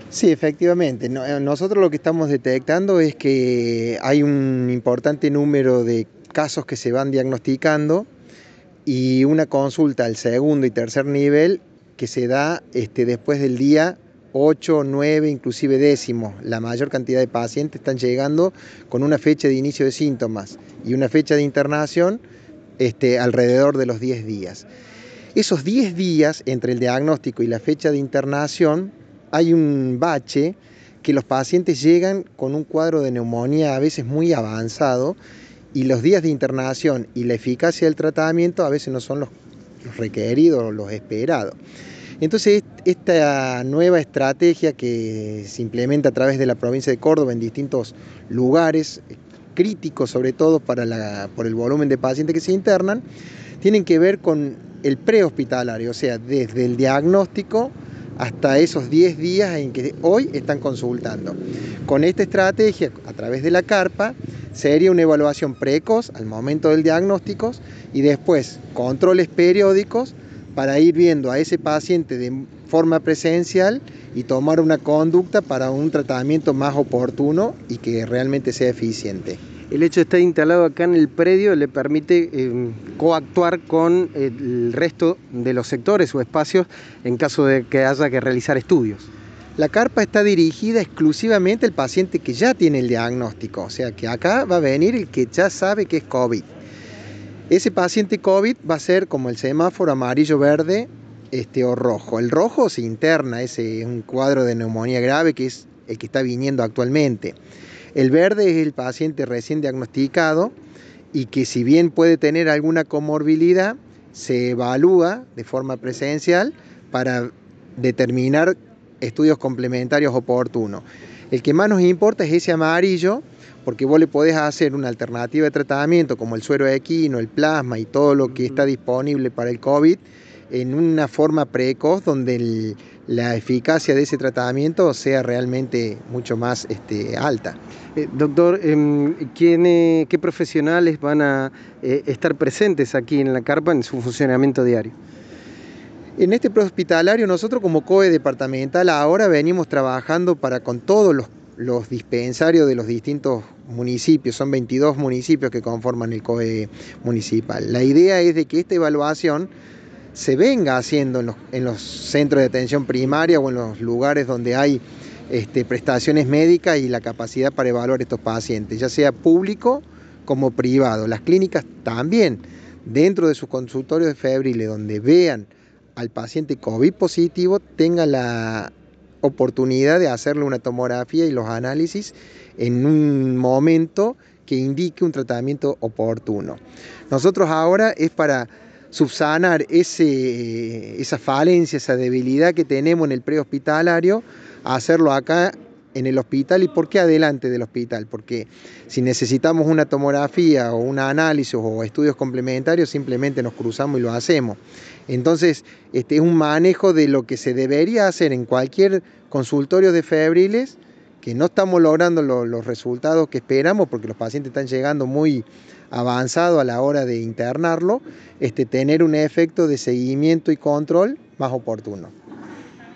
Sí, efectivamente. Nosotros lo que estamos detectando es que hay un importante número de casos que se van diagnosticando y una consulta al segundo y tercer nivel que se da después del día 8, 9, inclusive décimo. La mayor cantidad de pacientes están llegando con una fecha de inicio de síntomas y una fecha de internación alrededor de los 10 días. Esos 10 días entre el diagnóstico y la fecha de internación hay un bache que los pacientes llegan con un cuadro de neumonía a veces muy avanzado y los días de internación y la eficacia del tratamiento a veces no son los requeridos o los esperados. Entonces, esta nueva estrategia que se implementa a través de la provincia de Córdoba en distintos lugares críticos, sobre todo por el volumen de pacientes que se internan, tienen que ver con el prehospitalario, o sea, desde el diagnóstico hasta esos 10 días en que hoy están consultando. Con esta estrategia, a través de la carpa, sería una evaluación precoz al momento del diagnóstico y después controles periódicos para ir viendo a ese paciente de forma presencial y tomar una conducta para un tratamiento más oportuno y que realmente sea eficiente. El hecho de estar instalado acá en el predio le permite coactuar con el resto de los sectores o espacios en caso de que haya que realizar estudios. La carpa está dirigida exclusivamente al paciente que ya tiene el diagnóstico, o sea que acá va a venir el que ya sabe que es COVID. Ese paciente COVID va a ser como el semáforo amarillo, verde o rojo. El rojo se interna, ese es un cuadro de neumonía grave que es el que está viniendo actualmente. El verde es el paciente recién diagnosticado y que si bien puede tener alguna comorbilidad, se evalúa de forma presencial para determinar estudios complementarios oportunos. El que más nos importa es ese amarillo, porque vos le podés hacer una alternativa de tratamiento como el suero equino, el plasma y todo lo que está disponible para el COVID en una forma precoz donde la eficacia de ese tratamiento sea realmente mucho más alta. Doctor, ¿qué profesionales van a estar presentes aquí en la carpa en su funcionamiento diario? En este prehospitalario nosotros como COE departamental ahora venimos trabajando con todos los dispensarios de los distintos municipios, son 22 municipios que conforman el COE municipal. La idea es de que esta evaluación se venga haciendo en los centros de atención primaria o en los lugares donde hay prestaciones médicas y la capacidad para evaluar estos pacientes, ya sea público como privado. Las clínicas también, dentro de sus consultorios de febriles, donde vean al paciente COVID positivo, tengan la oportunidad de hacerle una tomografía y los análisis en un momento que indique un tratamiento oportuno. Nosotros ahora es para subsanar esa falencia, esa debilidad que tenemos en el prehospitalario, hacerlo acá en el hospital. ¿Y por qué adelante del hospital? Porque si necesitamos una tomografía o un análisis o estudios complementarios, simplemente nos cruzamos y lo hacemos. Entonces, es un manejo de lo que se debería hacer en cualquier consultorio de febriles, que no estamos logrando los resultados que esperamos porque los pacientes están llegando muy avanzados a la hora de internarlo, tener un efecto de seguimiento y control más oportuno.